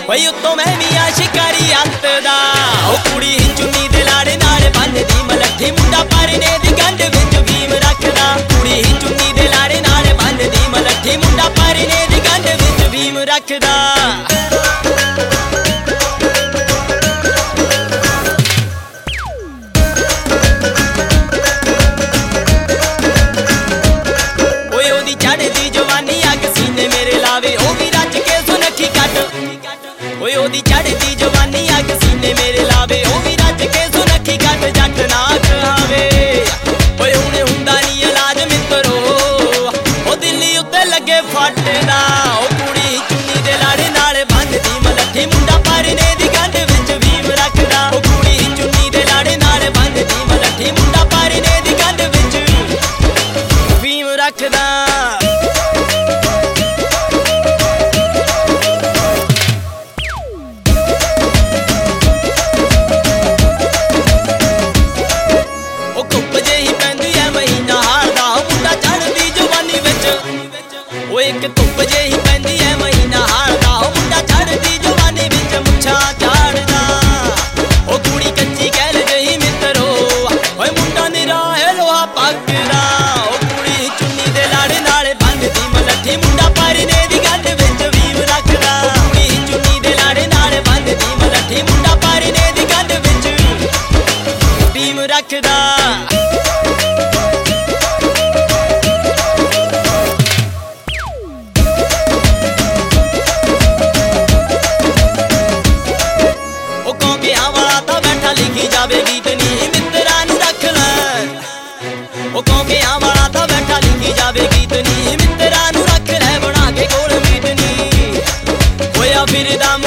ਓਏ ਉੱਤੋਂ ਮੈਂ ਵੀ ਆ ਸ਼ਿਕਾਰੀ ਹੱਥ ਦਾ। ਉਹ ਕੁੜੀ ਹੀ ਚੁੰਨੀ ਦੇ ਲਾੜੇ ਨਾਲ ਬੰਨਦੀ ਮਲੱਠੀ, ਮੁੰਡਾ ਪਰਨੇ ਦੀ ਗੰਢ ਵਿੱਚ ਭੀਮ ਰੱਖਦਾ। ਕੁੜੀ ਹੀ ਚੁੰਨੀ ਦੇ ਲਾੜੇ ਨਾਲ ਬੰਨਦੀ ਮਲੱਠੀ, ਮੁੰਡਾ ਪਰਨੇ ਦੀ ਗੰਢ ਵਿੱਚ ਭੀਮ ਰੱਖਦਾ। ਓਏ ਉਹਦੀ ਚੜ੍ਹਦੀ ਜਵਾਨੀ ਅੱਗ ਸੀਨੇ ਮੇਰੇ ਲਾਵੇ, ਉਹ ਵੀ ਰੱਜ ਕੇ ਸੁਨੱਖੀ ਕੱਟ ਜੱਟ ਨਾ ਕਹਾਵੇ। ਓਏ ਹੁਣੇ ਹੁੰਦਾ ਨੀ ਇਲਾਜ ਮਿੱਤਰੋ, ਉਹ ਦਿੱਲੀ ਉੱਤੇ ਲੱਗੇ ਫੱਟਦਾ। ਉਹ ਕੁੜੀ ਚੁੰਨੀ ਦੇ ਲਾੜੇ ਨਾਲ ਬੰਨਦੀ ਮਲੱਠੀ, ਮੁੰਡਾ ਪਰਨੇ ਦੀ ਗੰਢ ਵਿੱਚ ਭੀਮ ਰੱਖਦਾ। ਉਹ ਕੁੜੀ ਚੁੰਨੀ ਦੇ ਲਾੜੇ ਨਾਲ ਬੰਨਦੀ ਮਲੱਠੀ, ਮੁੰਡਾ ਪਰਨੇ ਦੀ ਗੰਢ ਵਿੱਚ ਭੀਮ ਰੱਖਦਾ। ਓਏ ਇੱਕ ਧੁੱਪ ਜਿਹੀ ਪੈਂਦੀ ਐ ਮਹੀਨਾ ਹਾੜ ਦਾ, ਉਹ ਮੁੰਡਾ ਚੜ੍ਹਦੀ ਜਵਾਨੀ ਵਿੱਚ ਮੁੱਛਾਂ ਝਾੜਦਾ। ਉਹ ਕੁੜੀ ਕੱਚੀ ਕਹਿਲ ਜਿਹੀ ਮਿੱਤਰੋ, ਓਏ ਮੁੰਡਾ ਨਿਰਾ ਹੈ ਲੋਹਾ ਪੱਕਦਾ। ਉਹ ਕੁੜੀ ਚੁੰਨੀ ਦੇ ਲਾੜੇ ਨਾਲ ਬੰਨਦੀ ਮਲੱਠੀ, ਮੁੰਡਾ ਪਰਨੇ ਦੀ ਗੰਢ ਵਿੱਚ ਭੀਮ ਰੱਖਦਾ। ਉਹ ਕੁੜੀ ਚੁੰਨੀ ਦੇ ਲਾੜੇ ਨਾਲ ਬੰਨਦੀ ਮਲੱਠੀ, ਮੁੰਡਾ ਪਰਨੇ ਦੀ ਗੰਢ ਵਿੱਚ ਭੀਮ ਰੱਖਦਾ। ਲਿਖੀ ਜਾਵੇ ਗੀਤ ਨੀ ਮਿੱਤਰਾਂ ਨੂੰ ਰੱਖ ਲੈ। ਉਹ ਕੌਂਕਿਆਂ ਵਾਲਾ ਤਾਂ ਬੈਠਾ ਲਿਖੀ ਜਾਵੇ ਗੀਤ ਨੀ ਮਿੱਤਰਾਂ ਨੂੰ ਰੱਖ ਲੈ, ਬਣਾ ਕੇ ਕੋਲ ਮੀਟ ਨੀ ਹੋਇਆ ਫਿਰਦਾ।